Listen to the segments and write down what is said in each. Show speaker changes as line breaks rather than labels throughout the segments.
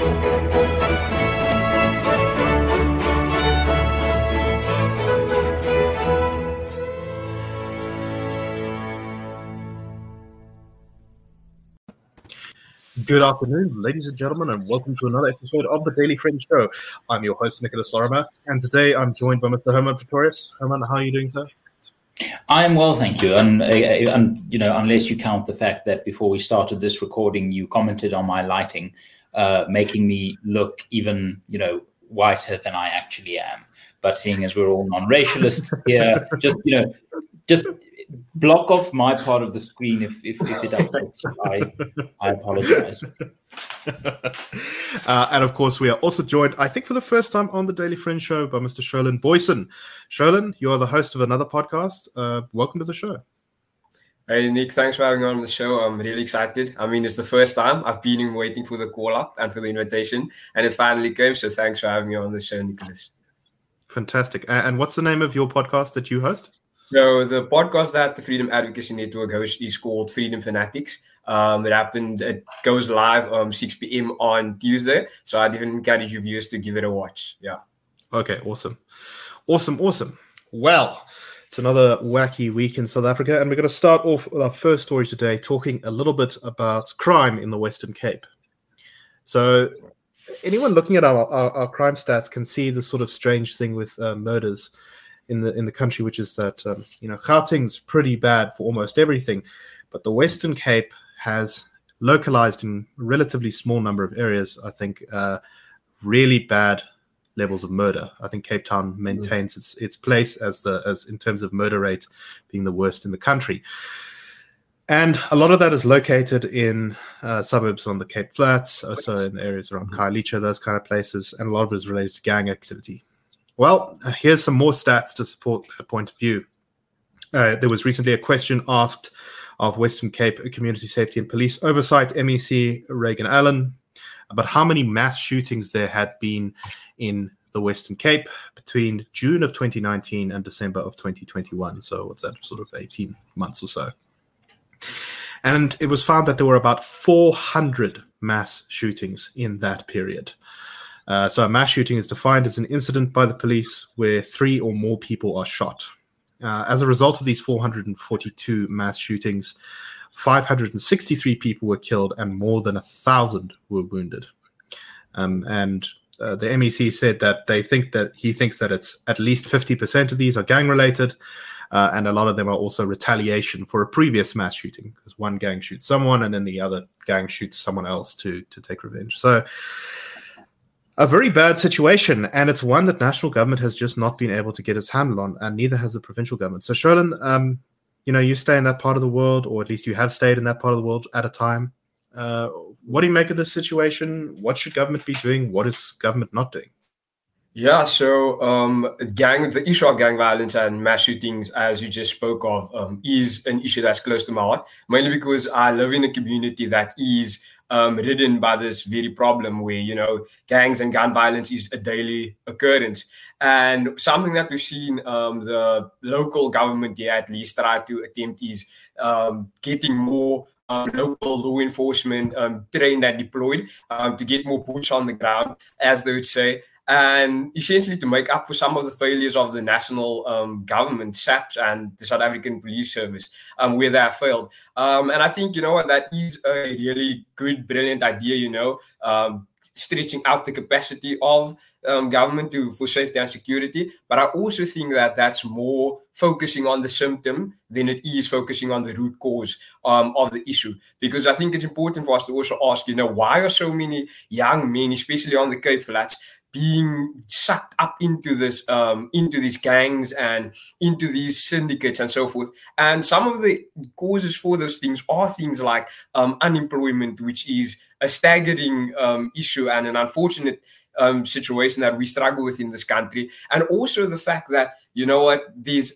Good afternoon, ladies and gentlemen, and welcome to another episode of the Daily Friend Show. I'm your host, Nicholas Lorimer, and today I'm joined by Mr. Herman Pretorius. Herman, how are you doing, sir?
I am well, thank you. And you know, unless you count the fact that before we started this recording, you commented on my lighting, making me look even, whiter than I actually am. But seeing as we're all non-racialists here, just block off my part of the screen if it upsets you. I apologize.
And of course, we are also joined, I think for the first time on the Daily Friend Show, by Mr. Sholin Boyson. Sholin, you are the host of another podcast. Welcome to the show.
Hey, Nick, thanks for having me on the show. I'm really excited. I mean, it's the first time. I've been waiting for the call-up and for the invitation, and it finally came, so thanks for having me on the show, Nicholas.
Fantastic. And what's the name of your podcast that you host?
So the podcast that the Freedom Advocacy Network hosts is called Freedom Fanatics. It goes live 6 p.m. on Tuesday. So I'd even encourage you viewers to give it a watch. Yeah.
Okay, awesome. Well, it's another wacky week in South Africa, and we're going to start off with our first story today, talking a little bit about crime in the Western Cape. So anyone looking at our crime stats can see the sort of strange thing with murders in the country, which is that Gauteng's pretty bad for almost everything, but the Western Cape has localized in a relatively small number of areas, I think, really bad levels of murder. I think Cape Town maintains its place as in terms of murder rate being the worst in the country. And a lot of that is located in suburbs on the Cape Flats, also in areas around Khayelitsha, those kind of places, and a lot of it is related to gang activity. Well, here's some more stats to support that point of view. There was recently a question asked of Western Cape Community Safety and Police Oversight MEC Reagan Allen about how many mass shootings there had been in the Western Cape between June of 2019 and December of 2021. So what's that, sort of 18 months or so. And it was found that there were about 400 mass shootings in that period. So a mass shooting is defined as an incident by the police where 3 or more people are shot. As a result of these 442 mass shootings, 563 people were killed and more than 1,000 were wounded. And the MEC said that he thinks that it's at least 50% of these are gang-related, and a lot of them are also retaliation for a previous mass shooting, because one gang shoots someone and then the other gang shoots someone else to take revenge. So a very bad situation, and it's one that national government has just not been able to get its handle on, and neither has the provincial government. So, Sholin, you stay in that part of the world, or at least you have stayed in that part of the world at a time. What do you make of this situation? What should government be doing? What is government not doing?
Yeah, so the issue of gang violence and mass shootings, as you just spoke of, is an issue that's close to my heart, mainly because I live in a community that is ridden by this very problem where, gangs and gun violence is a daily occurrence. And something that we've seen the local government here at least try to attempt is getting more local law enforcement trained and deployed to get more boots on the ground, as they would say, and essentially to make up for some of the failures of the national government, SAPS, and the South African Police Service, where they have failed. And I think, that is a really good, brilliant idea, stretching out the capacity of government for safety and security. But I also think that that's more focusing on the symptom than it is focusing on the root cause of the issue. Because I think it's important for us to also ask, why are so many young men, especially on the Cape Flats, being sucked up into these gangs and into these syndicates and so forth. And some of the causes for those things are things like unemployment, which is a staggering issue and an unfortunate situation that we struggle with in this country. And also the fact that, there's a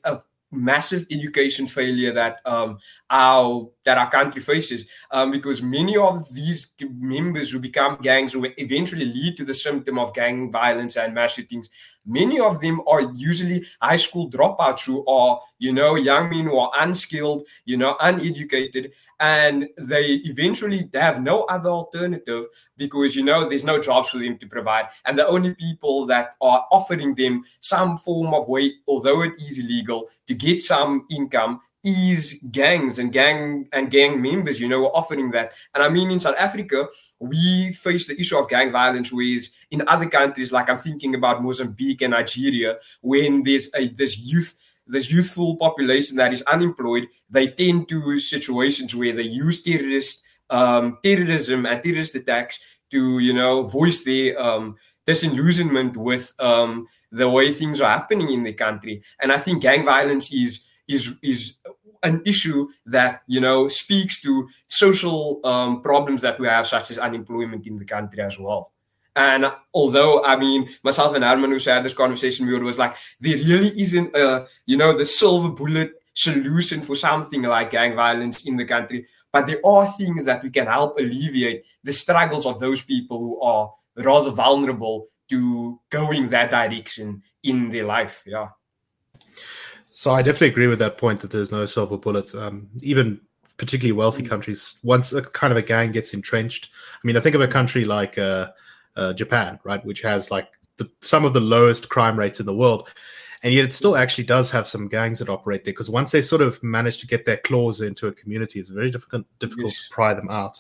massive education failure that our country faces, because many of these members who become gangs who eventually lead to the symptom of gang violence and mass shootings, many of them are usually high school dropouts who are, young men who are unskilled, uneducated, and they eventually have no other alternative because, there's no jobs for them to provide. And the only people that are offering them some form of way, although it is illegal, to get some income is gangs and gang members, offering that. And I mean, in South Africa, we face the issue of gang violence, whereas in other countries, like I'm thinking about Mozambique and Nigeria, when there's this youthful population that is unemployed, they tend to situations where they use terrorism and terrorist attacks to, voice their disillusionment with the way things are happening in the country. And I think gang violence is an issue that, speaks to social problems that we have, such as unemployment in the country as well. And although, I mean, myself and Herman, who had this conversation, we was like, there really isn't the silver bullet solution for something like gang violence in the country. But there are things that we can help alleviate the struggles of those people who are rather vulnerable to going that direction in their life. Yeah.
So I definitely agree with that point that there's no silver bullet. Even particularly wealthy countries, once a kind of a gang gets entrenched, I mean, I think of a country like Japan, right, which has like some of the lowest crime rates in the world, and yet it still actually does have some gangs that operate there, because once they sort of manage to get their claws into a community, it's very difficult
Yes.
to pry them out.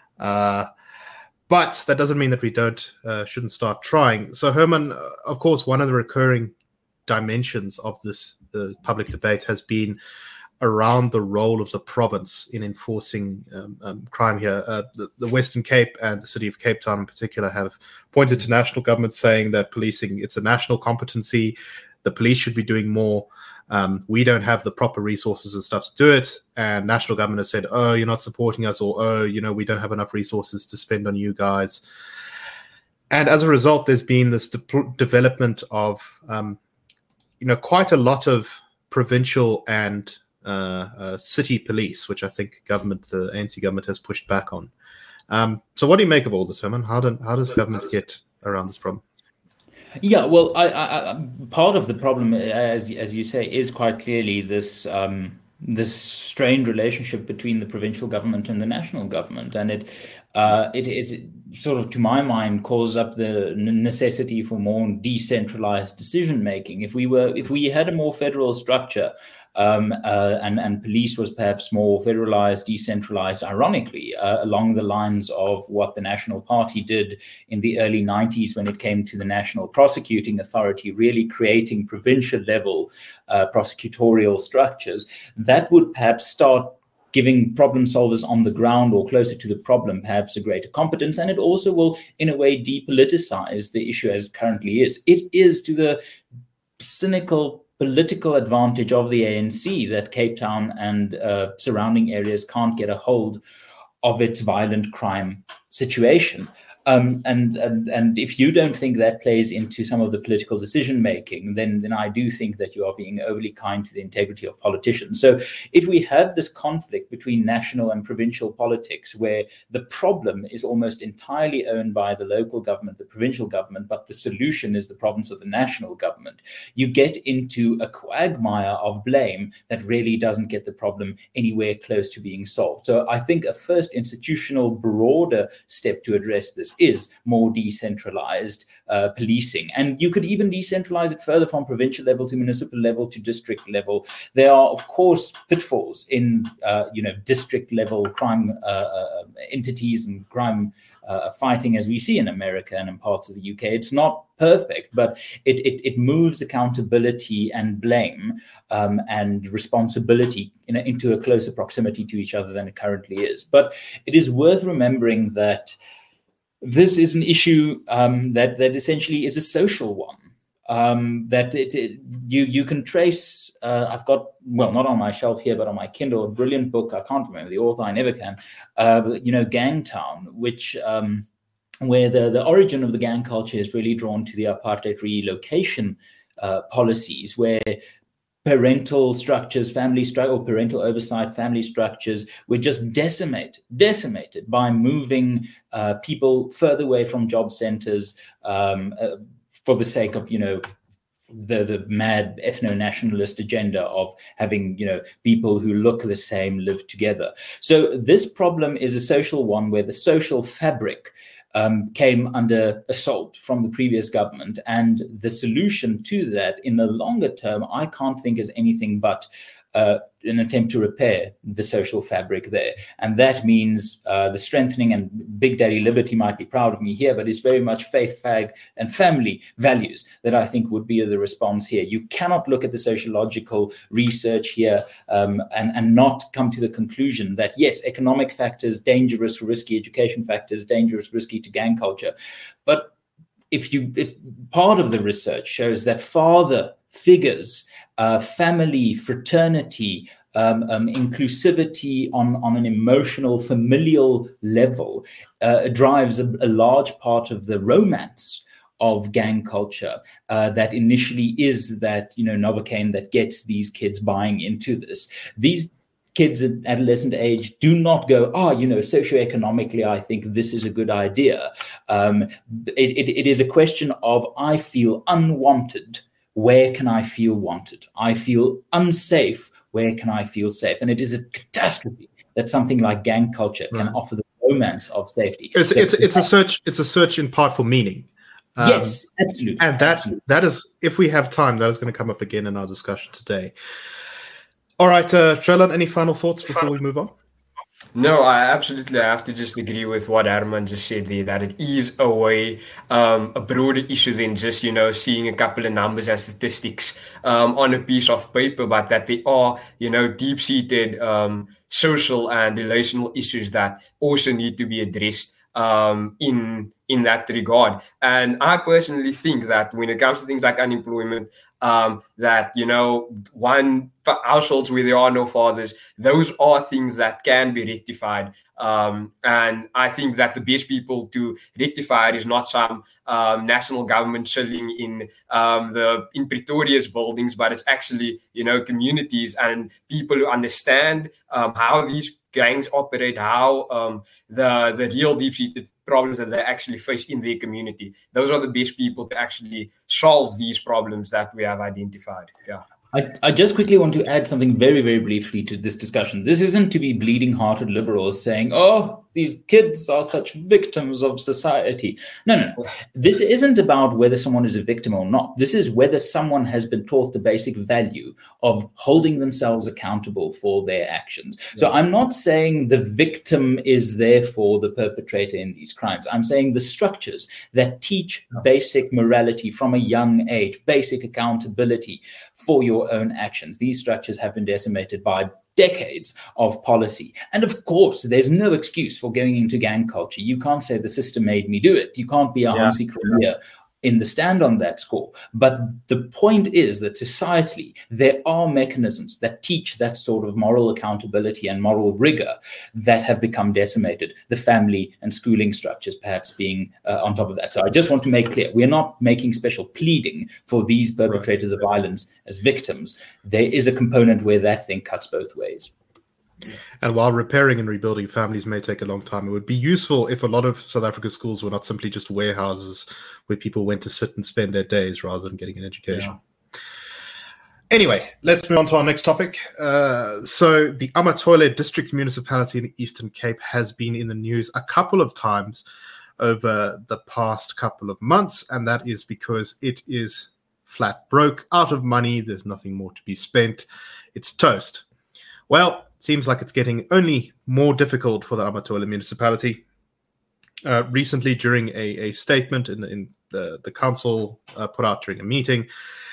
But that doesn't mean that we shouldn't start trying. So Herman, of course, one of the recurring dimensions of this public debate has been around the role of the province in enforcing crime here. The Western Cape and the city of Cape Town in particular have pointed to national government saying that policing, it's a national competency. The police should be doing more. We don't have the proper resources and stuff to do it. And national government has said, oh, you're not supporting us, or, oh, we don't have enough resources to spend on you guys. And as a result, there's been this development of, quite a lot of provincial and city police, which I think the ANC government has pushed back on. So what do you make of all this, Herman? How does government get around this problem?
Yeah, well, I part of the problem, as you say, is quite clearly this this strained relationship between the provincial government and the national government, and it sort of, to my mind, calls up the necessity for more decentralized decision making. If we had a more federal structure, and police was perhaps more federalized, decentralized, ironically, along the lines of what the National Party did in the early 90s when it came to the National Prosecuting Authority, really creating provincial level prosecutorial structures, that would perhaps start giving problem solvers on the ground or closer to the problem perhaps a greater competence. And it also will, in a way, depoliticize the issue as it currently is. It is to the cynical political advantage of the ANC that Cape Town and surrounding areas can't get a hold of its violent crime situation. And if you don't think that plays into some of the political decision making, then I do think that you are being overly kind to the integrity of politicians. So if we have this conflict between national and provincial politics, where the problem is almost entirely owned by the local government, the provincial government, but the solution is the province of the national government, you get into a quagmire of blame that really doesn't get the problem anywhere close to being solved. So I think a first institutional, broader step to address this is more decentralized policing. And you could even decentralize it further from provincial level to municipal level to district level. There are, of course, pitfalls in district level crime entities and crime fighting, as we see in America and in parts of the UK. It's not perfect, but it moves accountability and blame and responsibility into a closer proximity to each other than it currently is. But it is worth remembering that this is an issue that essentially is a social one. You can trace. I've got, well, not on my shelf here, but on my Kindle, a brilliant book. I can't remember the author. I never can. Gangtown, which where the origin of the gang culture is really drawn to the apartheid relocation policies, where parental structures, or parental oversight, family structures were just decimated by moving people further away from job centers for the sake of, the mad ethno-nationalist agenda of having, people who look the same live together. So this problem is a social one where the social fabric came under assault from the previous government. And the solution to that in the longer term, I can't think is anything but an attempt to repair the social fabric there. And that means the strengthening, and Big Daddy Liberty might be proud of me here, but it's very much faith, fag, and family values that I think would be the response here. You cannot look at the sociological research here and not come to the conclusion that, yes, economic factors, dangerous, risky, education factors, dangerous, risky to gang culture. But if part of the research shows that father figures, family, fraternity, inclusivity on an emotional, familial level drives a large part of the romance of gang culture that initially is that, Novocaine that gets these kids buying into this. These kids at adolescent age do not go, socioeconomically, I think this is a good idea. It is a question of, I feel unwanted. Where can I feel wanted? I feel unsafe. Where can I feel safe? And it is a catastrophe that something like gang culture can offer the romance of safety.
It's a search in part for meaning.
Yes, absolutely.
And that is, if we have time, that is going to come up again in our discussion today. All right, Trelan, any final thoughts before we move on?
No, I have to just agree with what Herman just said there, that it is a broader issue than just, seeing a couple of numbers and statistics on a piece of paper, but that there are, deep-seated social and relational issues that also need to be addressed in that regard. And I personally think that when it comes to things like unemployment, that, households where there are no fathers, those are things that can be rectified. And I think that the best people to rectify it is not some national government chilling in Pretoria's buildings, but it's actually, communities and people who understand how these gangs operate, how the real deep-seated problems that they actually face in their community. Those are the best people to actually solve these problems that we have identified. Yeah.
I just quickly want to add something very, very briefly to this discussion. This isn't to be bleeding-hearted liberals saying, these kids are such victims of society. No. This isn't about whether someone is a victim or not. This is whether someone has been taught the basic value of holding themselves accountable for their actions. So I'm not saying the victim is therefore the perpetrator in these crimes. I'm saying the structures that teach basic morality from a young age, basic accountability for your own actions. These structures have been decimated by decades of policy. And of course, there's no excuse for going into gang culture. You can't say the system made me do it. You can't be a Hansi Cronje in the stand on that score. But the point is that societally, there are mechanisms that teach that sort of moral accountability and moral rigor that have become decimated, the family and schooling structures perhaps being on top of that. So I just want to make clear, we're not making special pleading for these perpetrators of violence as victims. There is a component where that thing cuts both ways.
And while repairing and rebuilding families may take a long time, it would be useful if a lot of South Africa's schools were not simply just warehouses where people went to sit and spend their days rather than getting an education. Yeah. Anyway, let's move on to our next topic. So the Amatoile District Municipality in the Eastern Cape has been in the news a couple of times over the past couple of months, and that is because it is flat broke, out of money, there's nothing more to be spent, it's toast. Well, it seems like it's getting only more difficult for the Amatoile municipality. Recently, during a statement in the council put out during a meeting,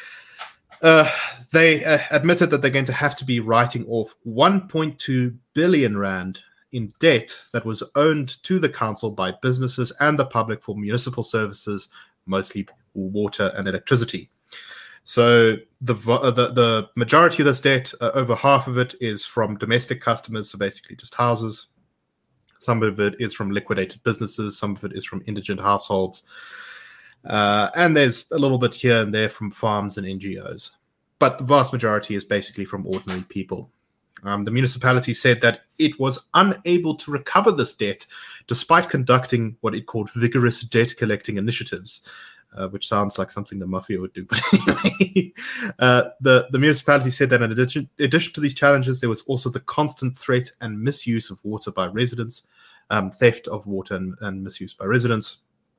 they admitted that they're going to have to be writing off 1.2 billion rand in debt that was owed to the council by businesses and the public for municipal services, mostly water and electricity. So the majority of this debt, over half of it, is from domestic customers, so basically just houses. Some of it is from liquidated businesses. Some of it is from indigent households. And there's a little bit here and there from farms and NGOs. but the vast majority is basically from ordinary people. The municipality said that it was unable to recover this debt despite conducting what it called vigorous debt collecting initiatives, which sounds like something the mafia would do. But anyway, the municipality said that in addition to these challenges, there was also the constant threat and misuse of water by residents, theft of water and misuse by residents,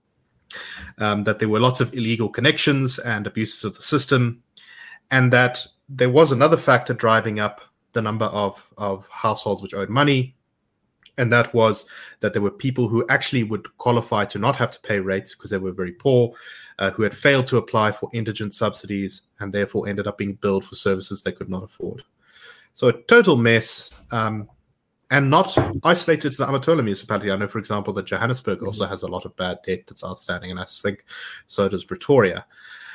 that there were lots of illegal connections and abuses of the system, and that there was another factor driving up the number of households which owed money, and that was that there were people who actually would qualify to not have to pay rates because they were very poor, who had failed to apply for indigent subsidies and therefore ended up being billed for services they could not afford. So a total mess, and not isolated to the Amatola municipality. I know, for example, that Johannesburg also has a lot of bad debt that's outstanding, and I think so does Pretoria.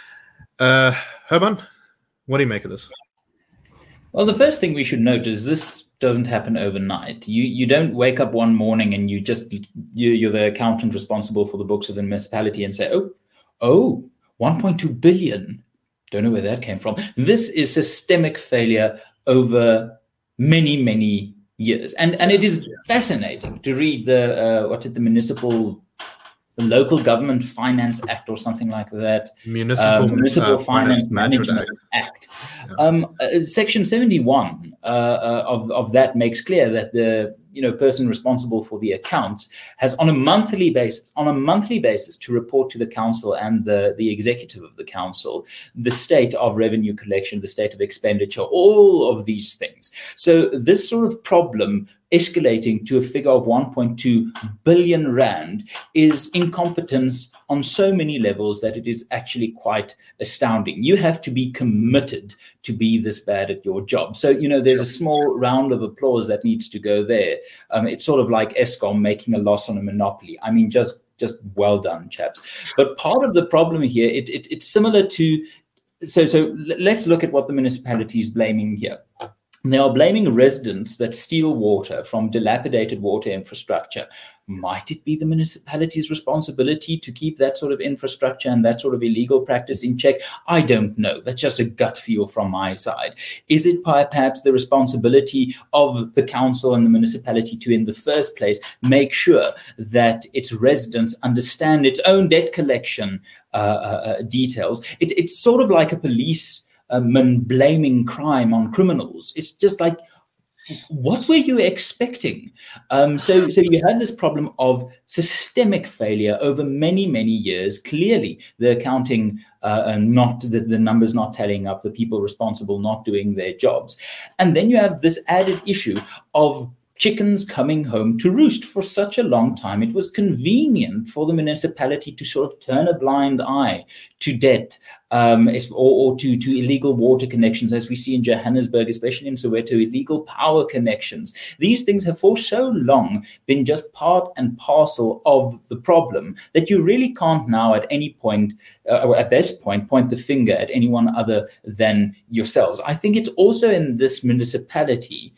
Herman, what do you make of this?
Well, the first thing we should note is this doesn't happen overnight. You don't wake up one morning and you're the accountant responsible for the books of the municipality and say, oh, 1.2 billion. Don't know where that came from. This is systemic failure over many, many years. And it is fascinating to read the Local Government Finance Act or something like that. Municipal Finance Management Act. Yeah. Section 71 of that makes clear that the person responsible for the accounts has on a monthly basis to report to the council and the executive of the council the state of revenue collection, the state of expenditure, all of these things. So this sort of problem escalating to a figure of 1.2 billion rand is incompetence on so many levels that it is actually quite astounding. You have to be committed to be this bad at your job. So, there's a small round of applause that needs to go there. It's sort of like Eskom making a loss on a monopoly. I mean, just well done, chaps. But part of the problem here, it's similar to, so let's look at what the municipality is blaming here. They are blaming residents that steal water from dilapidated water infrastructure. Might it be the municipality's responsibility to keep that sort of infrastructure and that sort of illegal practice in check? I don't know. That's just a gut feel from my side. Is it perhaps the responsibility of the council and the municipality to, in the first place, make sure that its residents understand its own debt collection details? It's sort of like a police blaming crime on criminals. It's just like, what were you expecting? So you had this problem of systemic failure over many, many years. Clearly, the accounting, the numbers not tallying up, the people responsible not doing their jobs. And then you have this added issue of chickens coming home to roost. For such a long time, it was convenient for the municipality to sort of turn a blind eye to debt or to illegal water connections, as we see in Johannesburg, especially in Soweto, illegal power connections. These things have for so long been just part and parcel of the problem that you really can't now at any point, or at this point, point the finger at anyone other than yourselves. I think it's also in this municipality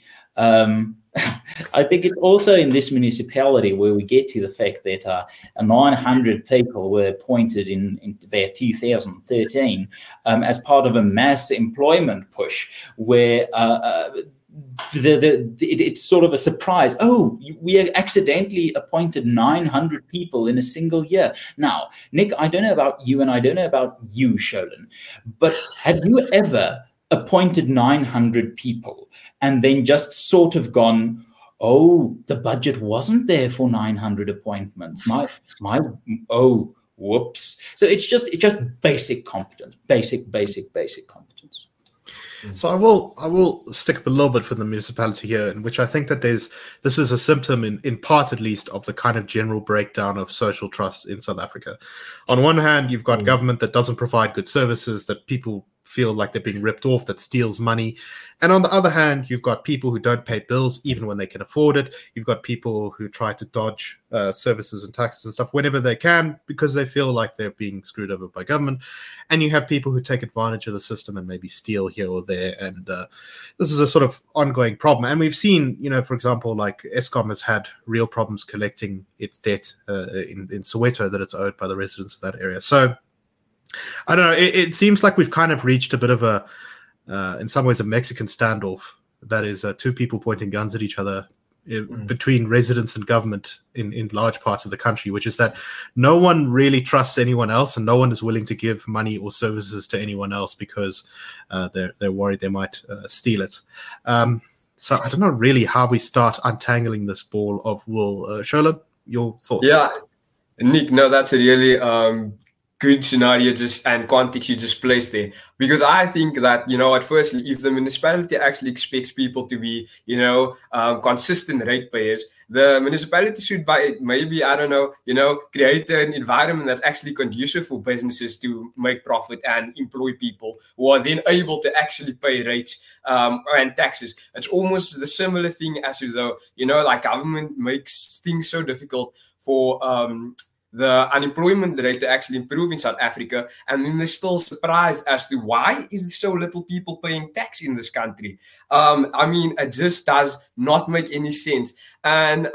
I think it's also in this municipality where we get to the fact that 900 people were appointed in 2013 as part of a mass employment push where it's sort of a surprise. Oh, we accidentally appointed 900 people in a single year. Now, Nick, I don't know about you and I don't know about you, Sholin, but have you ever appointed 900 people and then just sort of gone, oh, the budget wasn't there for 900 appointments. Oh, whoops. So it's just basic competence, basic competence.
So I will stick up a little bit for the municipality here, in which I think that this is a symptom, in part at least, of the kind of general breakdown of social trust in South Africa. On one hand, you've got government that doesn't provide good services, that people feel like they're being ripped off, that steals money. And on the other hand, you've got people who don't pay bills even when they can afford it. You've got people who try to dodge services and taxes and stuff whenever they can because they feel like they're being screwed over by government. And you have people who take advantage of the system and maybe steal here or there. And this is a sort of ongoing problem. And we've seen, for example, like Eskom has had real problems collecting its debt in Soweto that it's owed by the residents of that area. So I don't know. It seems like we've kind of reached a bit of a in some ways a Mexican standoff. That is two people pointing guns at each other between residents and government in large parts of the country, which is that no one really trusts anyone else and no one is willing to give money or services to anyone else because they're worried they might steal it. So I don't know really how we start untangling this ball of wool. Sherlin, your thoughts?
Yeah, Nick, no, that's a really good scenario and context you just placed there. Because I think that, at first, if the municipality actually expects people to be, consistent ratepayers, the municipality should maybe, create an environment that's actually conducive for businesses to make profit and employ people who are then able to actually pay rates and taxes. It's almost the similar thing as though, like government makes things so difficult for the unemployment rate to actually improve in South Africa, and then they're still surprised as to why is there so little people paying tax in this country. It just does not make any sense. And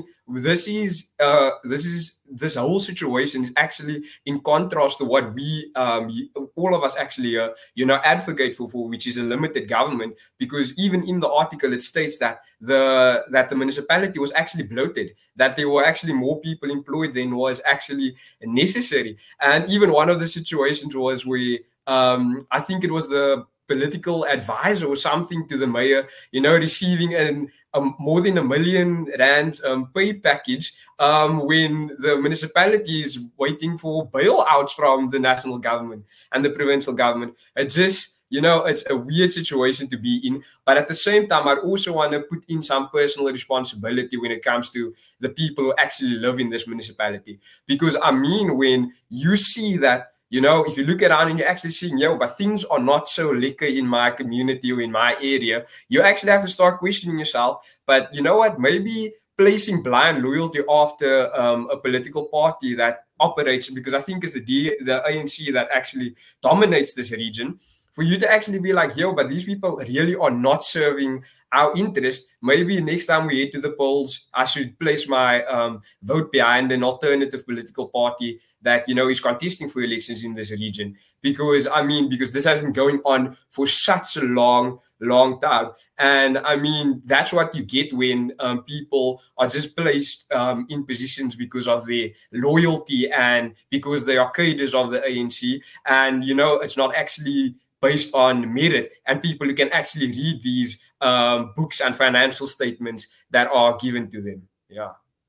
this whole situation is actually in contrast to what we all of us actually advocate for, which is a limited government. Because even in the article it states that the municipality was actually bloated, that there were actually more people employed than was actually necessary. And even one of the situations was where I think it was the political advisor or something to the mayor, receiving more than R1 million pay package when the municipality is waiting for bailouts from the national government and the provincial government. It just, it's a weird situation to be in. But at the same time, I also want to put in some personal responsibility when it comes to the people who actually live in this municipality. Because when you see that, if you look around and you're actually seeing, but things are not so lekker in my community or in my area, you actually have to start questioning yourself. But you know what? Maybe placing blind loyalty after a political party that operates, because I think it's the ANC that actually dominates this region, for you to actually be like, but these people really are not serving our interest. Maybe next time we head to the polls, I should place my vote behind an alternative political party that, is contesting for elections in this region. Because this has been going on for such a long time. And that's what you get when people are just placed in positions because of their loyalty and because they are cadres of the ANC. And, it's not actually based on merit and people who can actually read these books and financial statements that are given to them. Yeah.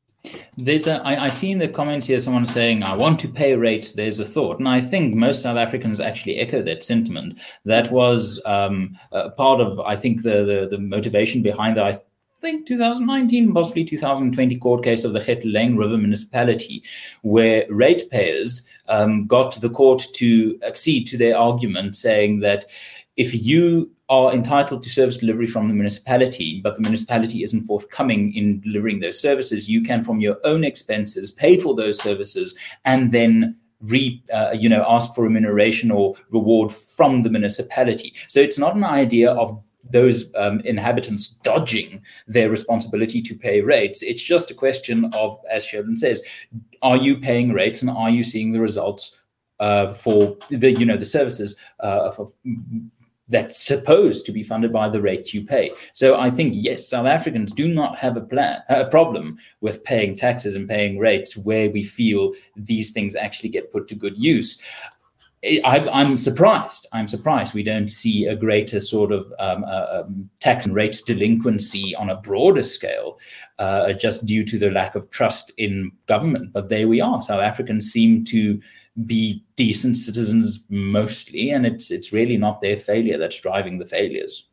I see in the comments here someone saying, I want to pay rates, there's a thought. And I think most South Africans actually echo that sentiment. That was part of, I think, the motivation behind that. I think 2019, possibly 2020 court case of the Getleng River municipality, where ratepayers got the court to accede to their argument, saying that if you are entitled to service delivery from the municipality, but the municipality isn't forthcoming in delivering those services, you can, from your own expenses, pay for those services and then ask for remuneration or reward from the municipality. So it's not an idea of those inhabitants dodging their responsibility to pay rates. It's just a question of, as Sheldon says, are you paying rates and are you seeing the results for the services that's supposed to be funded by the rates you pay? So I think, yes, South Africans do not have a problem with paying taxes and paying rates where we feel these things actually get put to good use. I'm surprised we don't see a greater sort of tax and rate delinquency on a broader scale, just due to the lack of trust in government. But there we are. South Africans seem to be decent citizens mostly, and it's really not their failure that's driving the failures.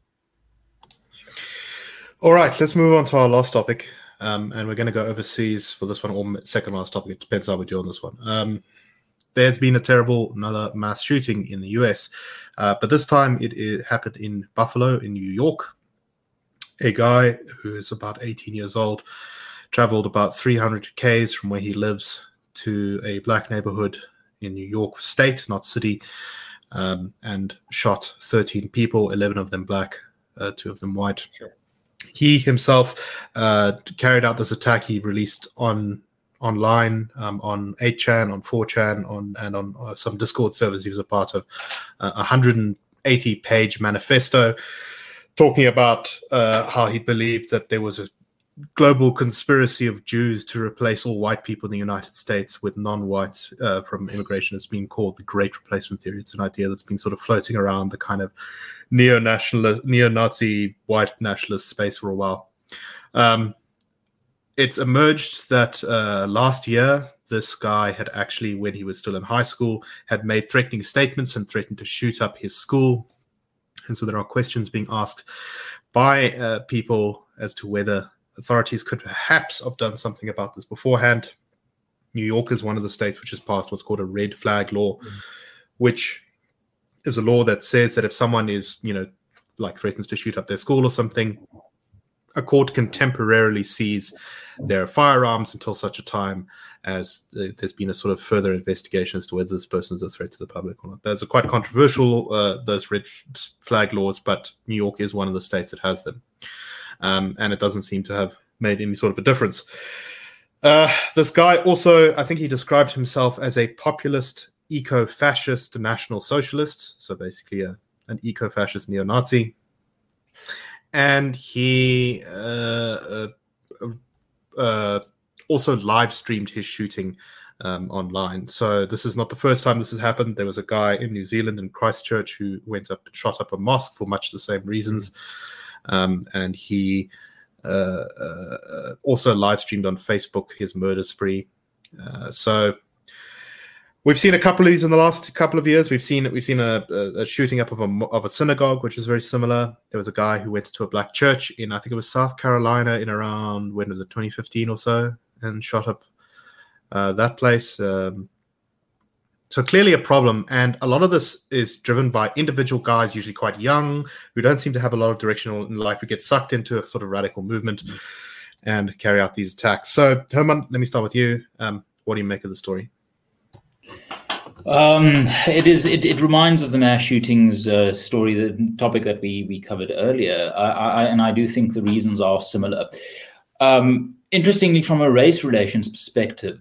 All right, let's move on to our last topic. And we're going to go overseas for this one, or second last topic. It depends how we do on this one. There's been another mass shooting in the US, but this time it happened in Buffalo, in New York. A guy who is about 18 years old traveled about 300 Ks from where he lives to a black neighborhood in New York State, not city, and shot 13 people, 11 of them black, 2 of them white.
Sure.
He himself carried out this attack. He released online on 8chan, on 4chan, and on some Discord servers he was a part of, 80-page manifesto talking about how he believed that there was a global conspiracy of Jews to replace all white people in the United States with non-whites from immigration. It's been called the Great Replacement Theory. It's an idea that's been sort of floating around the kind of neo-Nazi white nationalist space for a while. It's emerged that last year, this guy had actually, when he was still in high school, had made threatening statements and threatened to shoot up his school. And so there are questions being asked by people as to whether authorities could perhaps have done something about this beforehand. New York is one of the states which has passed what's called a red flag law, which is a law that says that if someone is, like threatens to shoot up their school or something, a court can temporarily seize their firearms until such a time as there's been a sort of further investigation as to whether this person is a threat to the public or not. Those are quite controversial, those red flag laws, but New York is one of the states that has them. And it doesn't seem to have made any sort of a difference. This guy also, I think he described himself as a populist, eco-fascist, national socialist. So basically an eco-fascist neo-Nazi. And he also live streamed his shooting online. So this is not the first time this has happened. There was a guy in New Zealand, in Christchurch, who went up and shot up a mosque for much the same reasons. And he also live streamed on Facebook his murder spree. So we've seen a couple of these in the last couple of years. We've seen a shooting up of a synagogue, which is very similar. There was a guy who went to a black church in, I think it was South Carolina, in around, when was it, 2015 or so, and shot up that place. So clearly a problem, and a lot of this is driven by individual guys, usually quite young, who don't seem to have a lot of direction in life, who get sucked into a sort of radical movement and carry out these attacks. So, Herman, let me start with you. What do you make of the story?
It reminds of the mass shootings story, the topic that we covered earlier, and I do think the reasons are similar. Interestingly, from a race relations perspective,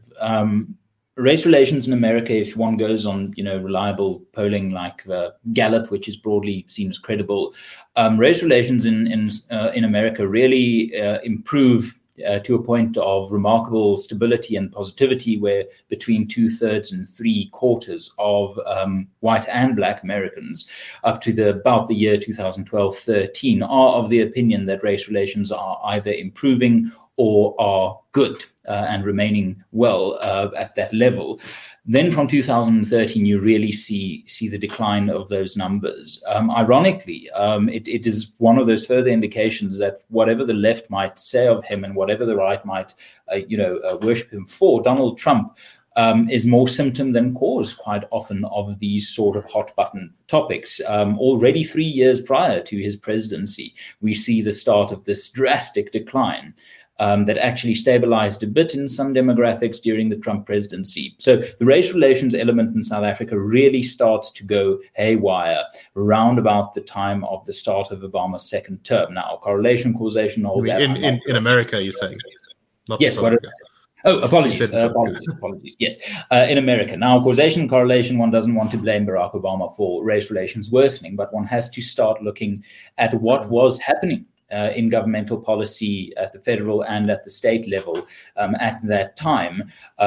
race relations in America, if one goes on, reliable polling like Gallup, which is broadly seen as credible, race relations in America really improve to a point of remarkable stability and positivity, where between 2/3 and 3/4 of white and black Americans up to about the year 2012-13 are of the opinion that race relations are either improving or are good and remaining well at that level. Then from 2013, you really see the decline of those numbers. Ironically, it is one of those further indications that whatever the left might say of him and whatever the right might, worship him for, Donald Trump is more symptom than cause quite often of these sort of hot button topics. Already 3 years prior to his presidency, we see the start of this drastic decline. That actually stabilized a bit in some demographics during the Trump presidency. So the race relations element in South Africa really starts to go haywire around about the time of the start of Obama's second term. Now, correlation, causation, all that.
In America, you're saying?
Not yes. Apologies. Yes, in America. Now, causation and correlation, one doesn't want to blame Barack Obama for race relations worsening, but one has to start looking at what was happening in governmental policy at the federal and at the state level at that time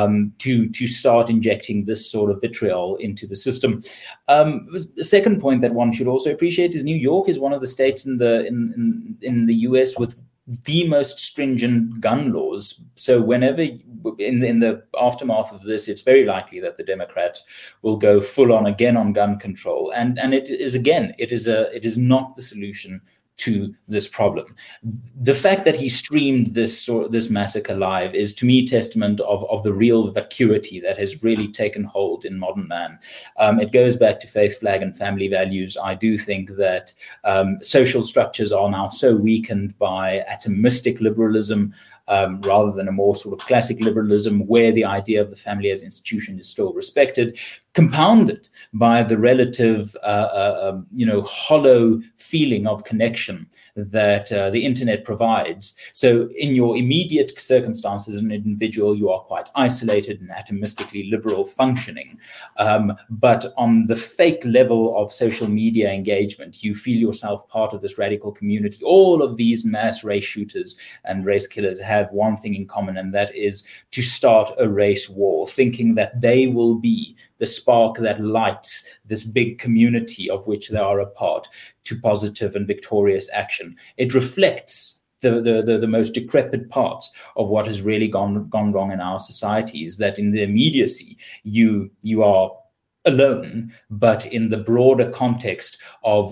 to start injecting this sort of vitriol into the system. The second point that one should also appreciate is New York is one of the states in the US with the most stringent gun laws. So whenever in the aftermath of this, it's very likely that the Democrats will go full on again on gun control. And it is not the solution to this problem. The fact that he streamed this massacre live is, to me, testament of the real vacuity that has really taken hold in modern man. It goes back to faith, flag, and family values. I do think that social structures are now so weakened by atomistic liberalism rather than a more sort of classic liberalism where the idea of the family as institution is still respected, compounded by the relative, hollow feeling of connection that the internet provides. So in your immediate circumstances as an individual, you are quite isolated and atomistically liberal functioning. But on the fake level of social media engagement, you feel yourself part of this radical community. All of these mass race shooters and race killers have one thing in common, and that is to start a race war, thinking that they will be the spark that lights this big community of which they are a part to positive and victorious action. It reflects the most decrepit parts of what has really gone wrong in our societies, that in the immediacy you are alone, but in the broader context of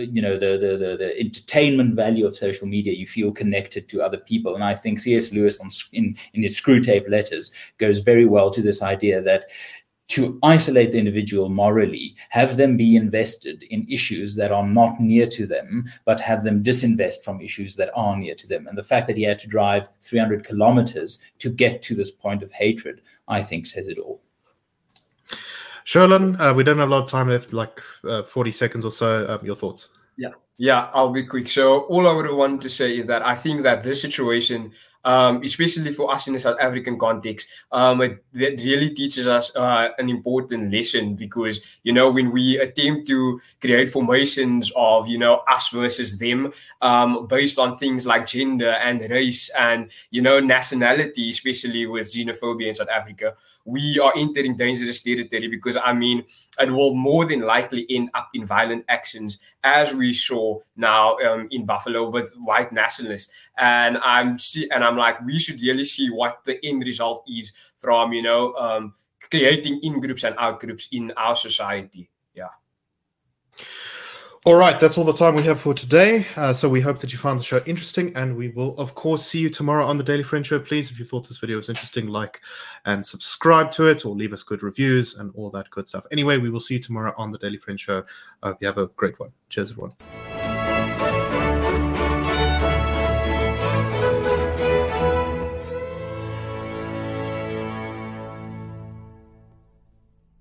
the entertainment value of social media, you feel connected to other people. And I think C.S. Lewis in his Screwtape Letters goes very well to this idea that to isolate the individual morally, have them be invested in issues that are not near to them, but have them disinvest from issues that are near to them. And the fact that he had to drive 300 kilometers to get to this point of hatred, I think says it all.
Sherlin, we don't have a lot of time left, like 40 seconds or so. Your thoughts?
Yeah, I'll be quick. So all I would want to say is that I think that this situation, especially for us in the South African context, it really teaches us an important lesson, because, when we attempt to create formations of, us versus them, based on things like gender and race and, nationality, especially with xenophobia in South Africa, we are entering dangerous territory, because, it will more than likely end up in violent actions, as we saw now in Buffalo with white nationalists. And I'm like, we should really see what the end result is from, creating in-groups and out-groups in our society. Yeah.
All right, that's all the time we have for today. So we hope that you found the show interesting, and we will, of course, see you tomorrow on the Daily Friend Show. Please, if you thought this video was interesting, like and subscribe to it, or leave us good reviews and all that good stuff. Anyway, we will see you tomorrow on the Daily Friend Show. I hope you have a great one. Cheers, everyone.